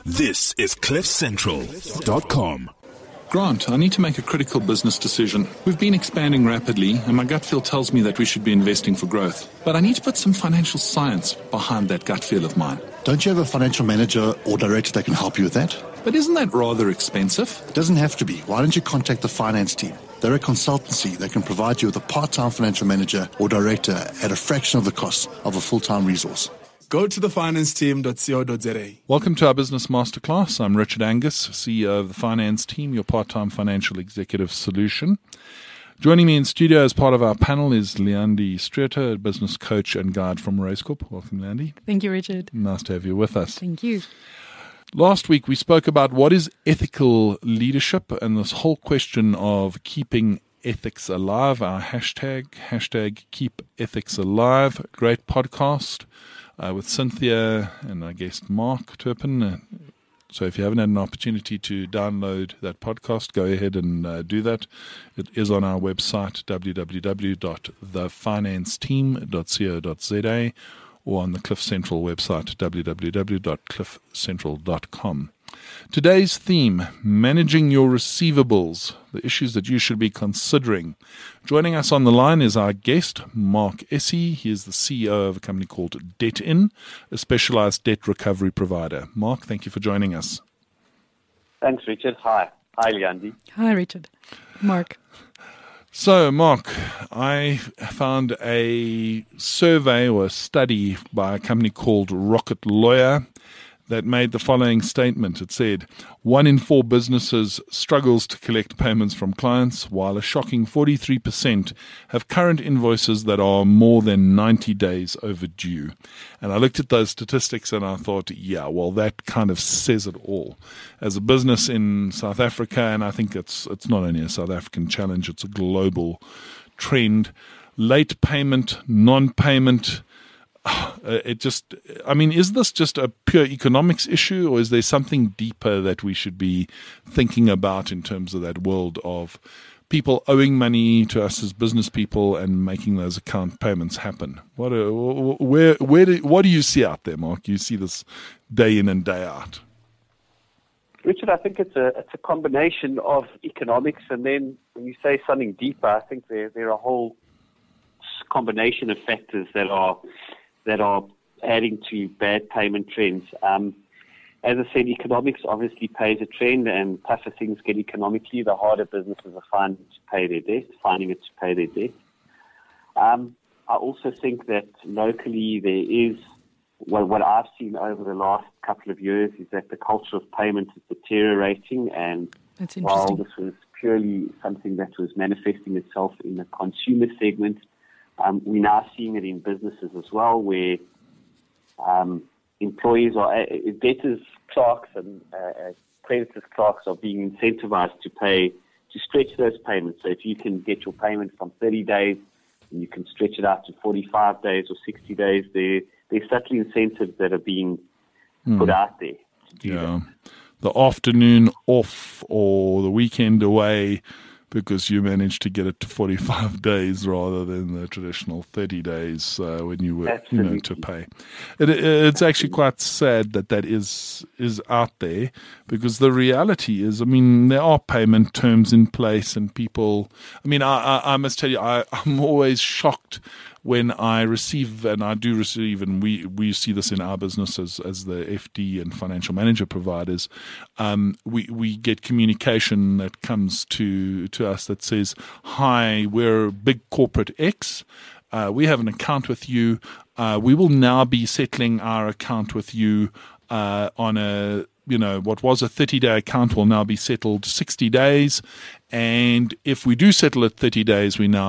This is CliffCentral.com. Grant, I need to make a critical business decision. We've been expanding rapidly, and my gut feel tells me that we should be investing for growth. But I need to put some financial science behind that gut feel of mine. Don't you have a financial manager or director that can help you with that? But isn't that rather expensive? It doesn't have to be. Why don't you contact the finance team? They're a consultancy that can provide you with a part-time financial manager or director at a fraction of the cost of a full-time resource. Go to thefinanceteam.co.za. Welcome to our Business Masterclass. I'm Richard Angus, CEO of the Finance Team, your part-time financial executive solution. Joining me in studio as part of our panel is Leandi Streeter, a business coach and guide from Racecorp. Welcome, Leandi. Thank you, Richard. Nice to have you with us. Thank you. Last week, we spoke about what is ethical leadership and this whole question of keeping ethics alive, our hashtag Keep Ethics Alive. Great podcast with Cynthia and our guest Mark Turpin. So if you haven't had an opportunity to download that podcast, go ahead and do that. It is on our website, www.thefinanceteam.co.za, or on the Cliff Central website, www.cliffcentral.com. Today's theme, managing your receivables, the issues that you should be considering. Joining us on the line is our guest, Mark Essie. He is the CEO of a company called DebtIn, a specialized debt recovery provider. Mark, thank you for joining us. Thanks, Richard. Hi. Hi, Leandi. Hi, Richard. Mark. So, Mark, I found a survey or a study by a company called Rocket Lawyer that made the following statement. It said, 1 in 4 businesses struggles to collect payments from clients, while a shocking 43% have current invoices that are more than 90 days overdue. And I looked at those statistics and I thought, yeah, well, that kind of says it all. As a business in South Africa, and I think it's not only a South African challenge, it's a global trend, late payment, non-payment, is this just a pure economics issue, or is there something deeper that we should be thinking about in terms of that world of people owing money to us as business people and making those account payments happen? What do you see out there, Mark? You see this day in and day out. Richard, I think it's a combination of economics, and then when you say something deeper, I think there are a whole combination of factors that are adding to bad payment trends. As I said, economics obviously plays a trend, and tougher things get economically, the harder businesses are finding it to pay their debt. I also think that locally there is, what I've seen over the last couple of years is that the culture of payment is deteriorating, and while this was purely something that was manifesting itself in the consumer segment, we're now seeing it in businesses as well, where employees or debtors clerks and creditors clerks are being incentivized to stretch those payments. So if you can get your payment from 30 days and you can stretch it out to 45 days or 60 days, there's subtly incentives that are being put out there to do that. The afternoon off or the weekend away, because you managed to get it to 45 days rather than the traditional 30 days when you were, to pay. It's actually quite sad that is out there, because the reality is, there are payment terms in place, and people, I must tell you, I'm always shocked when I receive, and I do receive, and we see this in our business as the FD and financial manager providers, we get communication that comes to us that says, hi, we're big corporate X, we have an account with you, we will now be settling our account with you on a, what was a 30-day account will now be settled 60 days. And if we do settle at 30 days, we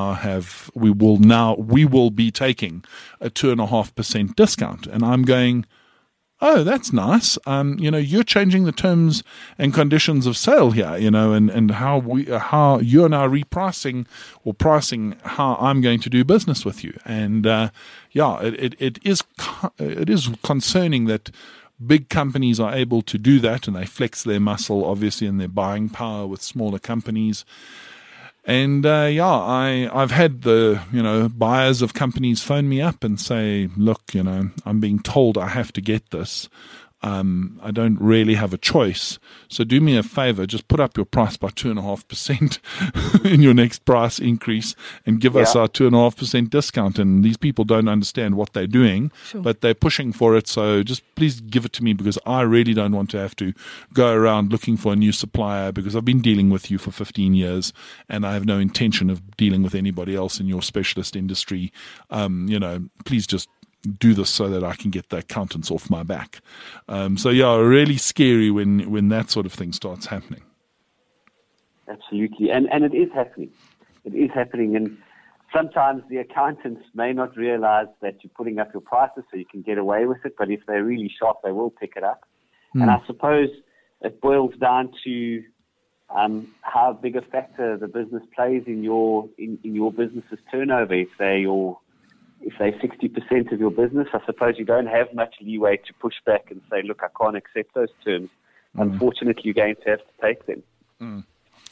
will be taking a 2.5% discount. And I'm going, oh, that's nice. You're changing the terms and conditions of sale here, and how you're now repricing or pricing how I'm going to do business with you. And it is concerning that big companies are able to do that, and they flex their muscle, obviously, in their buying power with smaller companies. And I've had the buyers of companies phone me up and say, look, I'm being told I have to get this. I don't really have a choice. So do me a favor, just put up your price by 2.5% in your next price increase and give us our 2.5% discount. And these people don't understand what they're doing, but they're pushing for it. So just please give it to me, because I really don't want to have to go around looking for a new supplier, because I've been dealing with you for 15 years and I have no intention of dealing with anybody else in your specialist industry. Please just do this so that I can get the accountants off my back. Really scary when that sort of thing starts happening. Absolutely. And it is happening. It is happening. And sometimes the accountants may not realize that you're putting up your prices so you can get away with it, but if they're really sharp, they will pick it up. And I suppose it boils down to how big a factor the business plays in your business's turnover. If they're 60% of your business, I suppose you don't have much leeway to push back and say, look, I can't accept those terms. Unfortunately, you're going to have to take them.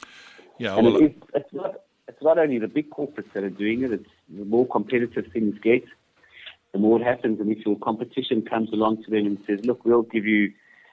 It's not only the big corporates that are doing it. It's the more competitive things get, the more it happens. And if your competition comes along to them and says, look, we'll give you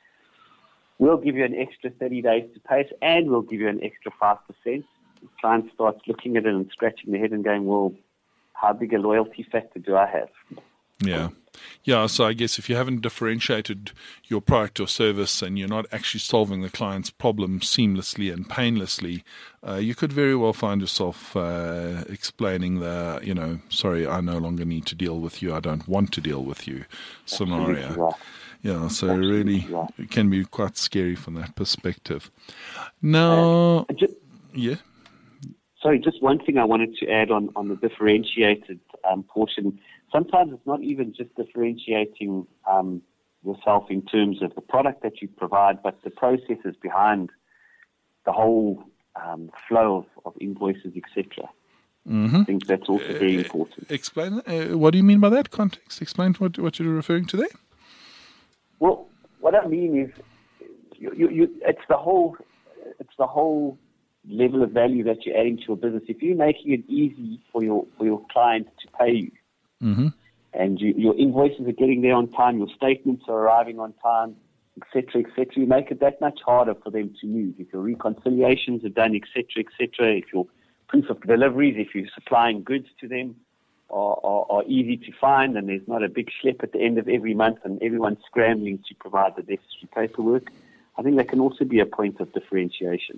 an extra 30 days to pay us, and we'll give you an extra 5%, the client starts looking at it and scratching their head and going, well, how big a loyalty factor do I have? Yeah, so I guess if you haven't differentiated your product or service and you're not actually solving the client's problem seamlessly and painlessly, you could very well find yourself explaining sorry, I no longer need to deal with you, I don't want to deal with you scenario. Right. Yeah, so really it can be quite scary from that perspective. Now, Sorry, just one thing I wanted to add on the differentiated portion. Sometimes it's not even just differentiating yourself in terms of the product that you provide, but the processes behind the whole flow of invoices, etc. I think that's also very important. Explain. What do you mean by that context? Explain what you're referring to there. Well, what I mean is, it's the whole level of value that you're adding to your business. If you're making it easy for your client to pay you, and your invoices are getting there on time, your statements are arriving on time, etc., you make it that much harder for them to move. If your reconciliations are done, etc., if your proof of deliveries, if you're supplying goods to them, are easy to find, and there's not a big schlep at the end of every month and everyone's scrambling to provide the necessary paperwork, I think that can also be a point of differentiation.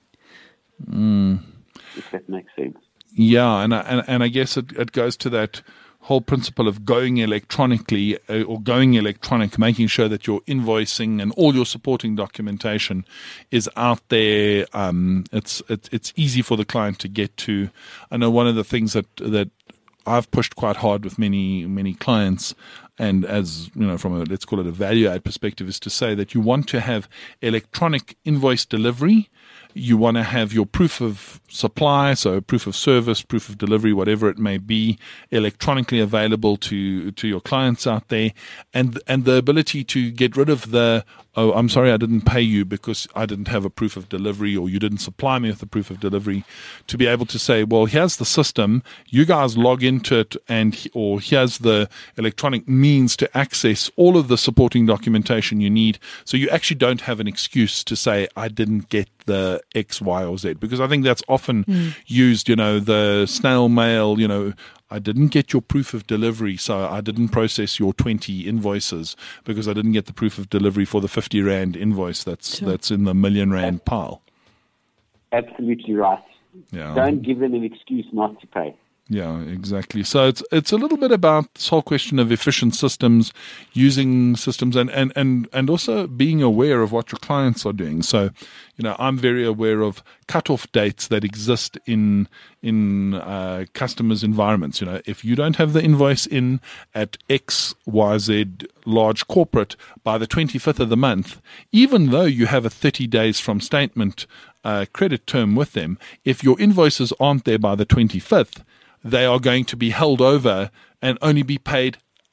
If that makes sense. Yeah, and I guess it goes to that whole principle of going electronically or going electronic, making sure that your invoicing and all your supporting documentation is out there. It's easy for the client to get to. I know one of the things that I've pushed quite hard with many clients, and as you know, from let's call it a value add perspective, is to say that you want to have electronic invoice delivery. You want to have your proof of supply, so proof of service, proof of delivery, whatever it may be, electronically available to your clients out there, and the ability to get rid of the, oh, I'm sorry, I didn't pay you because I didn't have a proof of delivery, or you didn't supply me with a proof of delivery, to be able to say, well, here's the system, you guys log into it, or here's the electronic means to access all of the supporting documentation you need, so you actually don't have an excuse to say, I didn't get the X, Y, or Z, because I think that's often used, the snail mail, I didn't get your proof of delivery, so I didn't process your 20 invoices because I didn't get the proof of delivery for the 50 Rand invoice that's in the million Rand pile. Absolutely right. Yeah. Don't give them an excuse not to pay. Yeah, exactly. So it's a little bit about this whole question of efficient systems, using systems, and also being aware of what your clients are doing. So, I'm very aware of cutoff dates that exist in customers' environments. If you don't have the invoice in at XYZ large corporate by the 25th of the month, even though you have a 30 days from statement credit term with them, if your invoices aren't there by the 25th, they are going to be held over and only be paid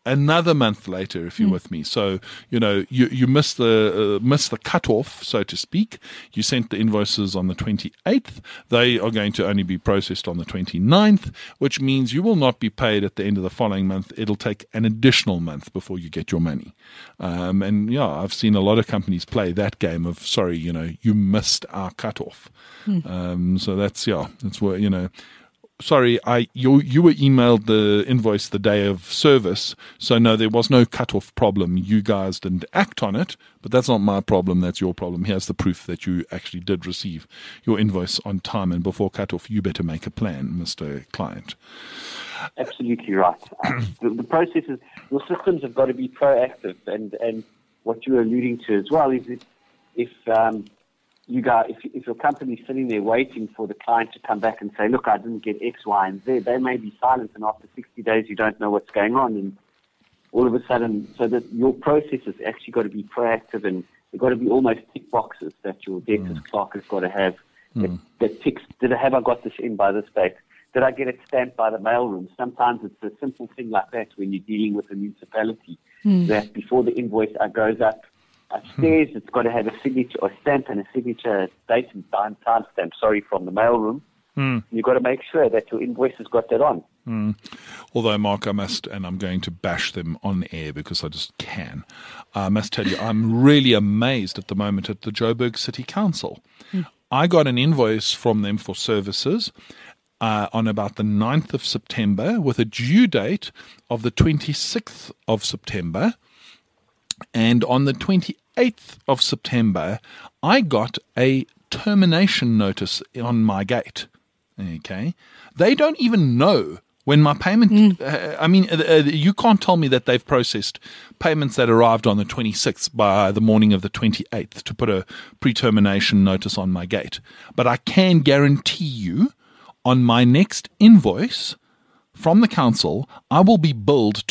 another month later, if you're with me. So, you missed the cutoff, so to speak. You sent the invoices on the 28th. They are going to only be processed on the 29th, which means you will not be paid at the end of the following month. It'll take an additional month before you get your money. I've seen a lot of companies play that game of, sorry, you missed our cutoff. So that's where, sorry, you were emailed the invoice the day of service, so no, there was no cutoff problem. You guys didn't act on it, but that's not my problem, that's your problem. Here's the proof that you actually did receive your invoice on time and before cutoff. You better make a plan, Mr. Client. Absolutely right. The process is, your systems have got to be proactive, and what you're alluding to as well is if your company's sitting there waiting for the client to come back and say, look, I didn't get X, Y, and Z, they may be silent, and after 60 days you don't know what's going on, and all of a sudden, so that your process has actually got to be proactive, and they've got to be almost tick boxes that your debtors clerk has got to have that ticks, have I got this in by this date? Did I get it stamped by the mailroom? Sometimes it's a simple thing like that when you're dealing with a municipality, that before the invoice goes up upstairs, it's got to have a signature, or stamp and a signature, date and time stamp, from the mailroom. You've got to make sure that your invoice has got that on. Although, Mark, I must, and I'm going to bash them on air because I just can, I must tell you, I'm really amazed at the moment at the Joburg City Council. I got an invoice from them for services on about the 9th of September with a due date of the 26th of September. And on the 28th of September, I got a termination notice on my gate. Okay. They don't even know when my payment, you can't tell me that they've processed payments that arrived on the 26th by the morning of the 28th to put a pre-termination notice on my gate. But I can guarantee you on my next invoice from the council, I will be billed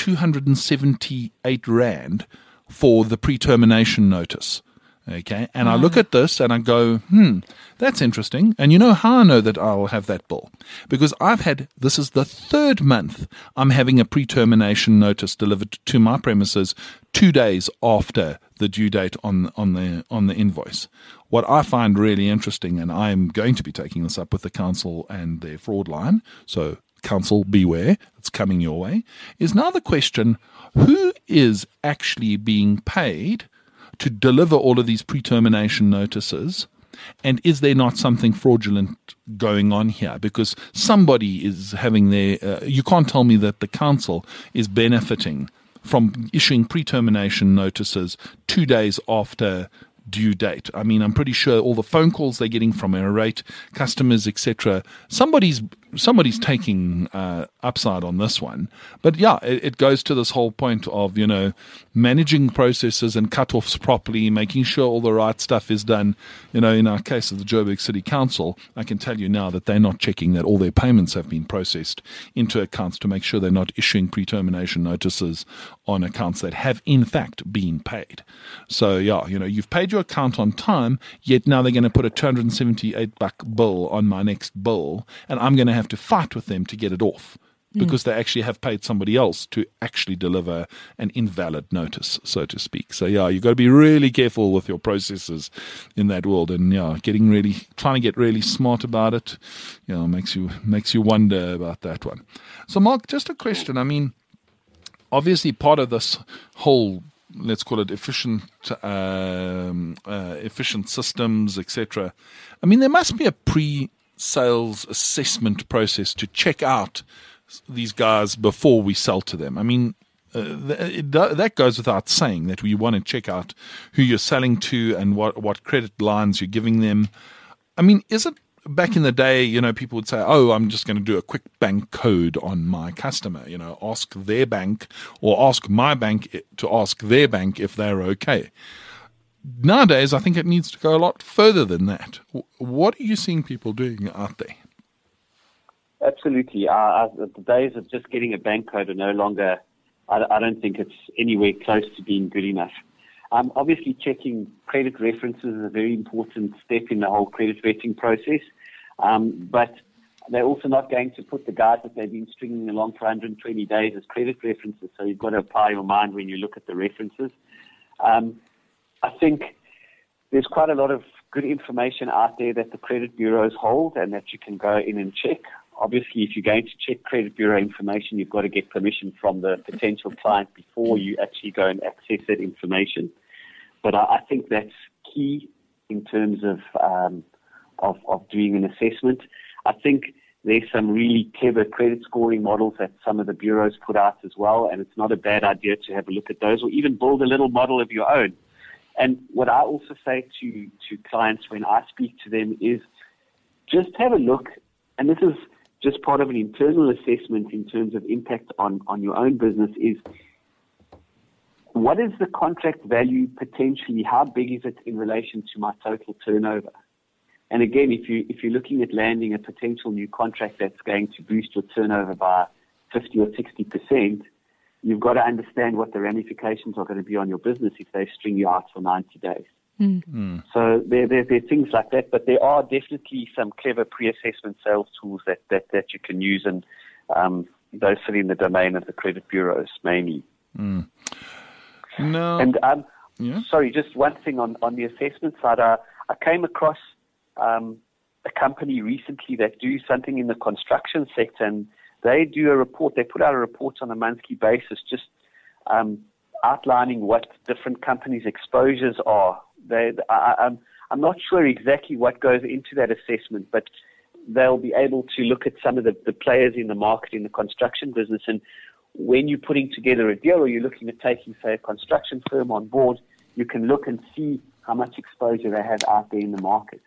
278 Rand for the pre-termination notice. Okay, and I look at this and I go, that's interesting. And you know how I know that I'll have that bill? Because this is the third month I'm having a pre-termination notice delivered to my premises 2 days after the due date on the invoice. What I find really interesting, and I'm going to be taking this up with the council and their fraud line, so council, beware, it's coming your way, is now the question, who is actually being paid to deliver all of these pre-termination notices, and is there not something fraudulent going on here? Because somebody is having you can't tell me that the council is benefiting from issuing pre-termination notices 2 days after due date. I mean, I'm pretty sure all the phone calls they're getting from irate customers, etc., somebody's taking upside on this one. But yeah, it goes to this whole point of, managing processes and cutoffs properly, making sure all the right stuff is done. In our case of the Joburg City Council, I can tell you now that they're not checking that all their payments have been processed into accounts to make sure they're not issuing pre-termination notices on accounts that have in fact been paid. So yeah, you've paid your account on time, yet now they're going to put a 278 buck bill on my next bill, and I'm going to have to fight with them to get it off because they actually have paid somebody else to actually deliver an invalid notice, so to speak. So yeah, you've got to be really careful with your processes in that world, and yeah, trying to get really smart about it, makes you wonder about that one. So Mark, just a question. I mean, obviously part of this whole, let's call it efficient systems, etc. I mean, there must be a pre-sales assessment process to check out these guys before we sell to them. I mean, that goes without saying that we want to check out who you're selling to and what credit lines you're giving them. I mean, is it back in the day, people would say, oh, I'm just going to do a quick bank code on my customer, ask their bank or ask my bank to ask their bank if they're okay. Nowadays, I think it needs to go a lot further than that. What are you seeing people doing out there? Absolutely. The days of just getting a bank code are no longer, I don't think it's anywhere close to being good enough. Obviously, checking credit references is a very important step in the whole credit vetting process. But They're also not going to put the guys that they've been stringing along for 120 days as credit references, so you've got to apply your mind when you look at the references. I think there's quite a lot of good information out there that the credit bureaus hold and that you can go in and check. Obviously, if you're going to check credit bureau information, you've got to get permission from the potential client before you actually go and access that information. But I think that's key in terms of doing an assessment. I think there's some really clever credit scoring models that some of the bureaus put out as well, and it's not a bad idea to have a look at those or even build a little model of your own. And what I also say to clients when I speak to them is just have a look, and this is just part of an internal assessment in terms of impact on your own business, is what is the contract value potentially? How big is it in relation to my total turnover? And again, if you're looking at landing a potential new contract that's going to boost your turnover by 50 or 60%, you've got to understand what the ramifications are going to be on your business if they string you out for 90 days. So there are things like that, but there are definitely some clever pre-assessment sales tools that you can use, and those sit in the domain of the credit bureaus mainly. No. And Yeah. sorry, just one thing on the assessment side. I came across a company recently that do something in the construction sector, and they do a report. They put out a report on a monthly basis, just outlining what different companies' exposures are. I'm not sure exactly what goes into that assessment, but they'll be able to look at some of the players in the market in the construction business. And when you're putting together a deal or you're looking at taking, say, a construction firm on board, you can look and see how much exposure they have out there in the market.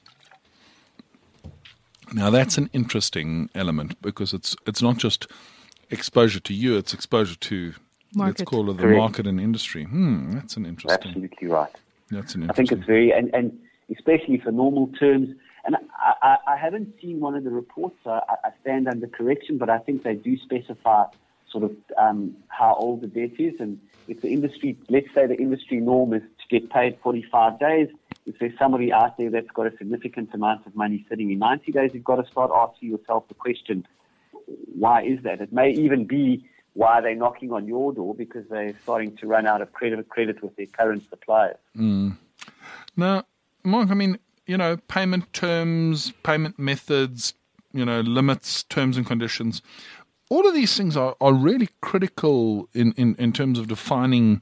Now that's an interesting element because it's not just exposure to you; it's exposure to Market. let's call it the Correct. market and industry. That's an interesting. Absolutely right. That's an I think interesting. it's very, and especially for normal terms. And I haven't seen one of the reports, so I stand under correction, but I think they do specify sort of how old the debt is. And if the industry, let's say the industry norm is to get paid 45 days, if there's somebody out there that's got a significant amount of money sitting in 90 days, you've got to start asking yourself the question, why is that? It may even be why they're knocking on your door because they're starting to run out of credit with their current suppliers. Now, Mark, I mean, payment terms, payment methods, limits, terms and conditions. All of these things are really critical in terms of defining,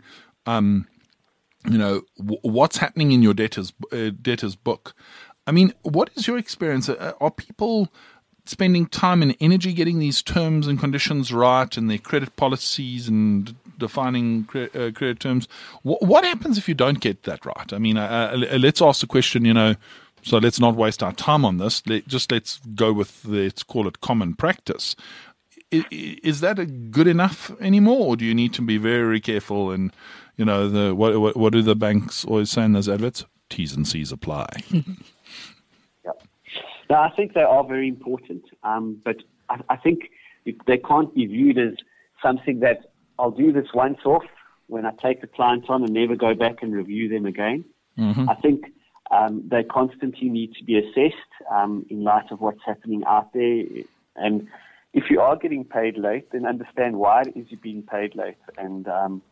what's happening in your debtor's book. I mean, what is your experience? Are people spending time and energy getting these terms and conditions right and their credit policies and defining credit terms? What happens if you don't get that right? I mean, let's ask the question, so let's not waste our time on this. Let's go with, let's call it common practice. Is that good enough anymore, or do you need to be very careful? And what do the banks always say in those adverts? T's and C's apply. No, I think they are very important, but I think they can't be viewed as something that I'll do this once off when I take the client on and never go back and review them again. I think they constantly need to be assessed in light of what's happening out there. And if you are getting paid late, then understand why it is you're being paid late. And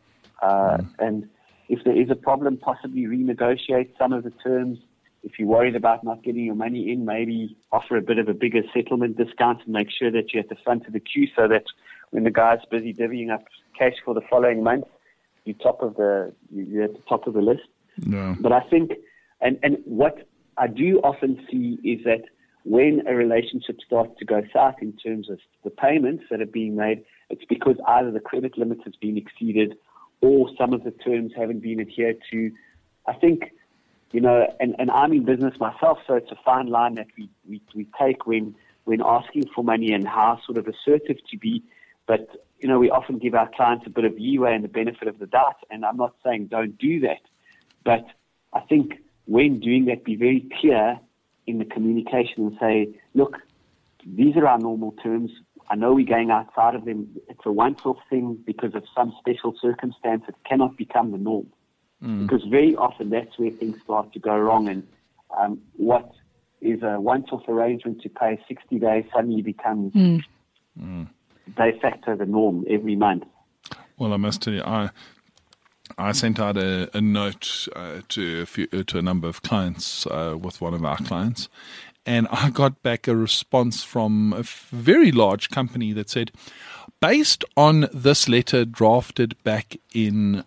if there is a problem, possibly renegotiate some of the terms. If you're worried about not getting your money in, maybe offer a bit of a bigger settlement discount and make sure that you're at the front of the queue so that when the guy's busy divvying up cash for the following month, you're at the top of the list. No. But I think, and what I do often see is that when a relationship starts to go south in terms of the payments that are being made, it's because either the credit limit has been exceeded or some of the terms haven't been adhered to. I think, and I'm in business myself, so it's a fine line that we take when asking for money and how sort of assertive to be. But, we often give our clients a bit of leeway and the benefit of the doubt, and I'm not saying don't do that. But I think when doing that, be very clear in the communication and say, look, these are our normal terms. I know we're going outside of them. It's a once-off thing because of some special circumstance. It cannot become the norm. Because very often that's where things start to go wrong. And what is a once-off arrangement to pay 60 days suddenly becomes de facto the norm every month. Well, I must tell you, I sent out a note to a number of clients with one of our clients, and I got back a response from a very large company that said, based on this letter drafted back in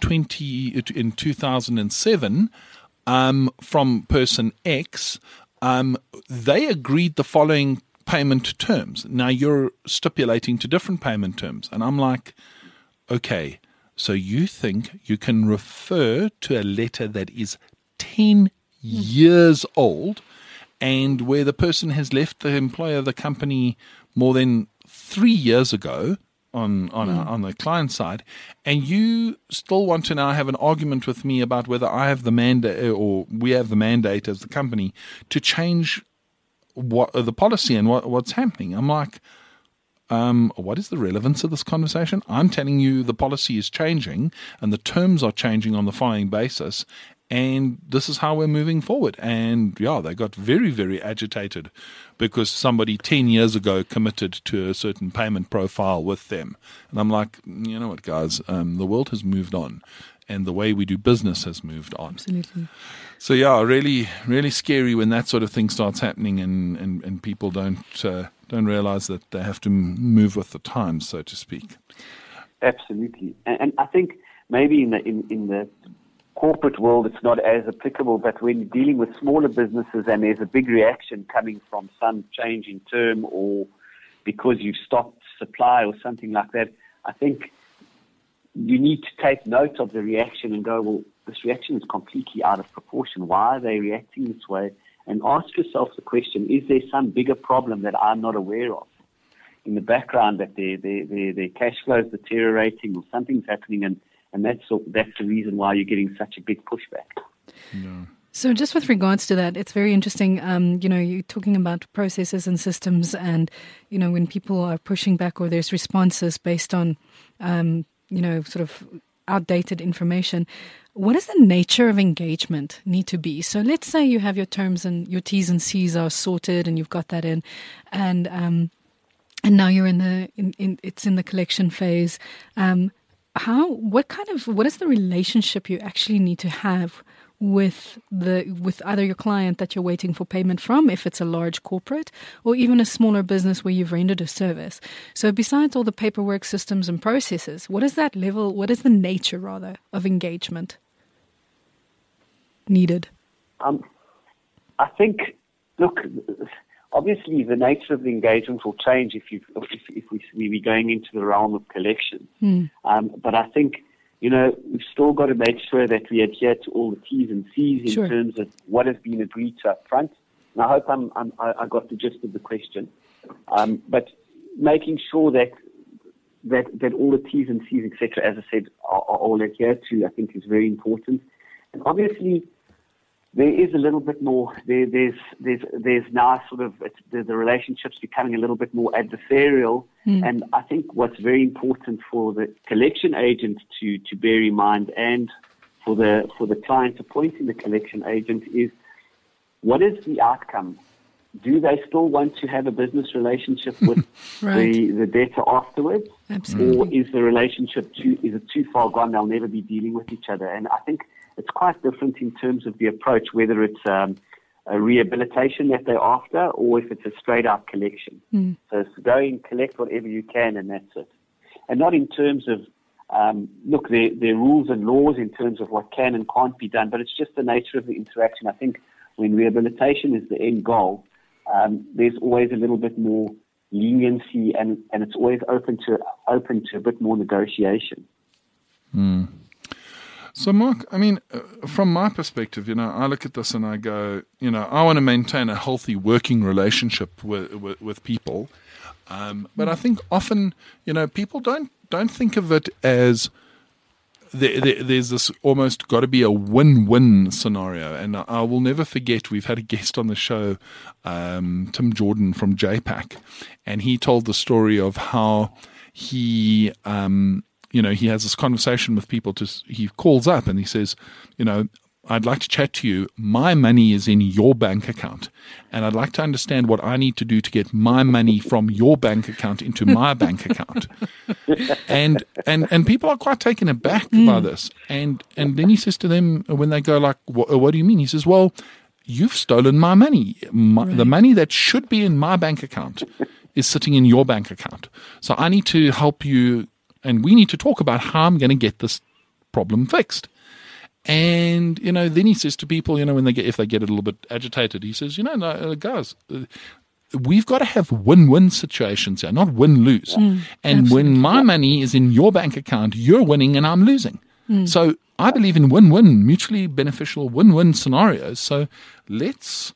2007 from person X, they agreed the following payment terms. Now you're stipulating to different payment terms, and I'm like, okay. So you think you can refer to a letter that is 10 years old and where the person has left the employer of the company more than 3 years ago on the client side, and you still want to now have an argument with me about whether I have the mandate or we have the mandate as the company to change what the policy and what's happening. I'm like, what is the relevance of this conversation? I'm telling you the policy is changing and the terms are changing on the following basis, and this is how we're moving forward. And yeah, they got very, very agitated because somebody 10 years ago committed to a certain payment profile with them. And I'm like, you know what, guys, the world has moved on and the way we do business has moved on. Absolutely. So yeah, really, really scary when that sort of thing starts happening and people don't realize that they have to move with the times, so to speak. Absolutely, and I think maybe in the corporate world it's not as applicable, but when you're dealing with smaller businesses and there's a big reaction coming from some change in term or because you've stopped supply or something like that, I think you need to take note of the reaction and go, well, this reaction is completely out of proportion. Why are they reacting this way? And ask yourself the question, is there some bigger problem that I'm not aware of in the background, that their cash flow is deteriorating or something's happening, and that's the reason why you're getting such a big pushback. Yeah. So just with regards to that, it's very interesting, you're talking about processes and systems and, when people are pushing back or there's responses based on, sort of outdated information. What does the nature of engagement need to be? So let's say you have your terms and your T's and C's are sorted and you've got that in, and now you're it's in the collection phase. What is the relationship you actually need to have with either your client that you're waiting for payment from, if it's a large corporate, or even a smaller business where you've rendered a service? So besides all the paperwork, systems and processes, what is the nature rather of engagement needed? I think, look, obviously the nature of the engagement will change if we're going into the realm of collection. But I think, we've still got to make sure that we adhere to all the T's and C's in terms of what has been agreed to up front. And I hope I got the gist of the question. But making sure that all the T's and C's, etc., as I said, are all adhered to, I think is very important. And obviously, there is a little bit more. There's now sort of the relationships becoming a little bit more adversarial, and I think what's very important for the collection agent to bear in mind, and for the client appointing the collection agent, is what is the outcome? Do they still want to have a business relationship with the debtor afterwards? Absolutely. Or is the relationship too far gone? They'll never be dealing with each other. And I think it's quite different in terms of the approach, whether it's a rehabilitation that they're after or if it's a straight-out collection. So it's go and collect whatever you can, and that's it. And not in terms of, there are rules and laws in terms of what can and can't be done, but it's just the nature of the interaction. I think when rehabilitation is the end goal, there's always a little bit more leniency, and it's always open to a bit more negotiation. So, Mark, I mean, from my perspective, I look at this and I go, I want to maintain a healthy working relationship with people, but I think often, people don't think of it as there's this almost got to be a win-win scenario. And I will never forget, we've had a guest on the show, Tim Jordan from JPAC, and he told the story of how he he has this conversation with people. He calls up and he says, I'd like to chat to you. My money is in your bank account, and I'd like to understand what I need to do to get my money from your bank account into my bank account. And people are quite taken aback by this. And then he says to them, when they go like, what do you mean? He says, well, you've stolen my money. The money that should be in my bank account is sitting in your bank account. So I need to help you, and we need to talk about how I'm going to get this problem fixed. And, then he says to people, if they get a little bit agitated, he says, no, guys, we've got to have win-win situations here, not win-lose. And absolutely. When my money is in your bank account, you're winning and I'm losing. So I believe in win-win, mutually beneficial win-win scenarios. So let's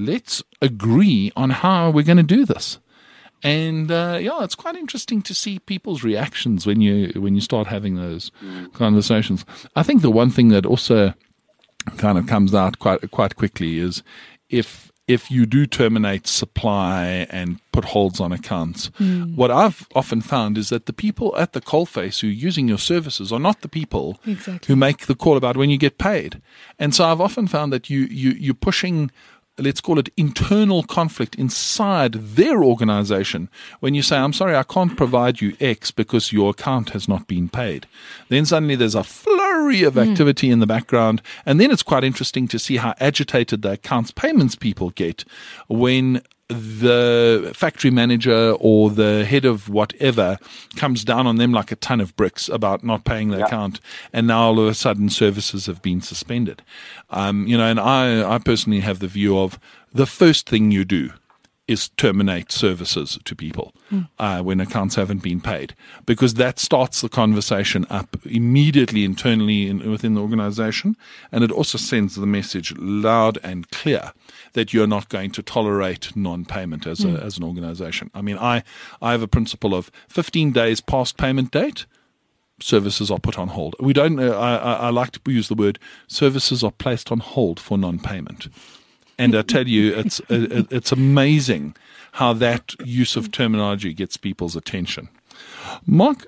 agree on how we're going to do this. And it's quite interesting to see people's reactions when you start having those conversations. I think the one thing that also kind of comes out quite quickly is if you do terminate supply and put holds on accounts, what I've often found is that the people at the coalface who are using your services are not the people who make the call about when you get paid. And so I've often found that you're pushing, let's call it internal conflict inside their organization. When you say, I'm sorry, I can't provide you X because your account has not been paid. Then suddenly there's a flurry of activity in the background. And then it's quite interesting to see how agitated the accounts payments people get when the factory manager or the head of whatever comes down on them like a ton of bricks about not paying the account, and now all of a sudden services have been suspended. And I personally have the view of the first thing you do is terminate services to people when accounts haven't been paid, because that starts the conversation up immediately internally within the organization, and it also sends the message loud and clear that you're not going to tolerate non-payment as an organization. I mean, I have a principle of 15 days past payment date, services are put on hold. We don't. I like to use the word services are placed on hold for non-payment. And I tell you, it's amazing how that use of terminology gets people's attention. Mark,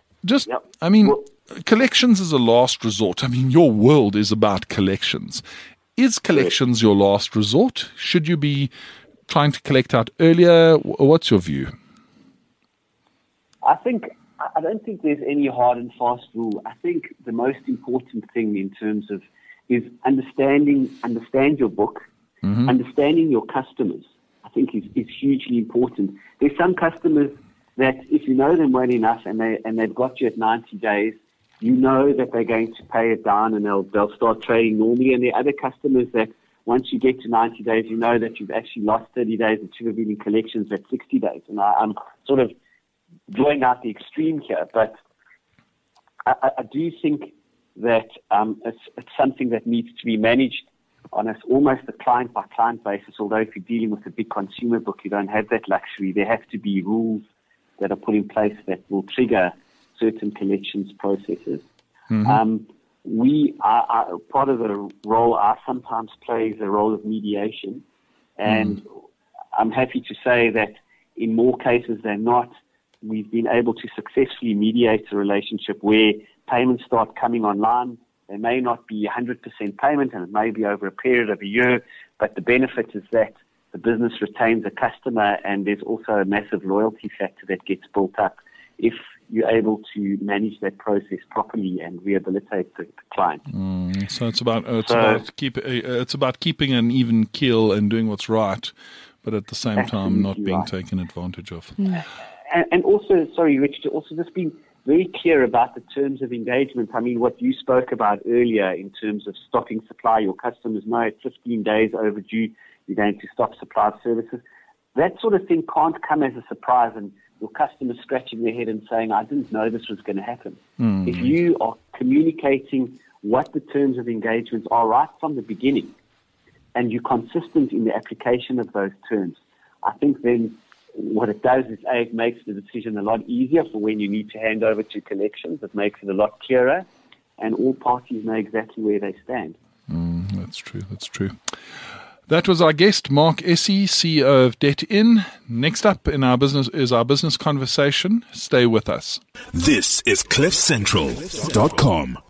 collections is a last resort. I mean, your world is about collections. Is collections your last resort? Should you be trying to collect out earlier? What's your view? I don't think there's any hard and fast rule. I think the most important thing in terms of is understand your book, understanding your customers. I think is hugely important. There's some customers that if you know them well enough and they've got you at 90 days, you know that they're going to pay it down and they'll start trading normally. And there are other customers that once you get to 90 days, you know that you've actually lost 30 days and should have been in collections at 60 days. And I'm sort of drawing out the extreme here, but I do think that it's something that needs to be managed on almost a client-by-client basis, although if you're dealing with a big consumer book, you don't have that luxury. There have to be rules that are put in place that will trigger certain collections processes. We are part of the role I sometimes play is a role of mediation, and I'm happy to say that in more cases than not, we've been able to successfully mediate a relationship where payments start coming online. They may not be 100% payment, and it may be over a period of a year, but the benefit is that the business retains a customer, and there's also a massive loyalty factor that gets built up if you're able to manage that process properly and rehabilitate the client. So it's about keeping an even keel and doing what's right, but at the same time not being taken advantage of. And also, sorry, Rich, to also just be very clear about the terms of engagement. I mean, what you spoke about earlier in terms of stopping supply, your customers know at 15 days overdue, you're going to stop supply of services. That sort of thing can't come as a surprise and your customers scratching their head and saying, I didn't know this was going to happen. If you are communicating what the terms of engagement are right from the beginning and you're consistent in the application of those terms, I think then what it does is, A, it makes the decision a lot easier for when you need to hand over to collections. It makes it a lot clearer, and all parties know exactly where they stand. That's true. That was our guest, Mark Essie, CEO of DebtIn. Next up in our business is our business conversation. Stay with us. This is CliffCentral.com.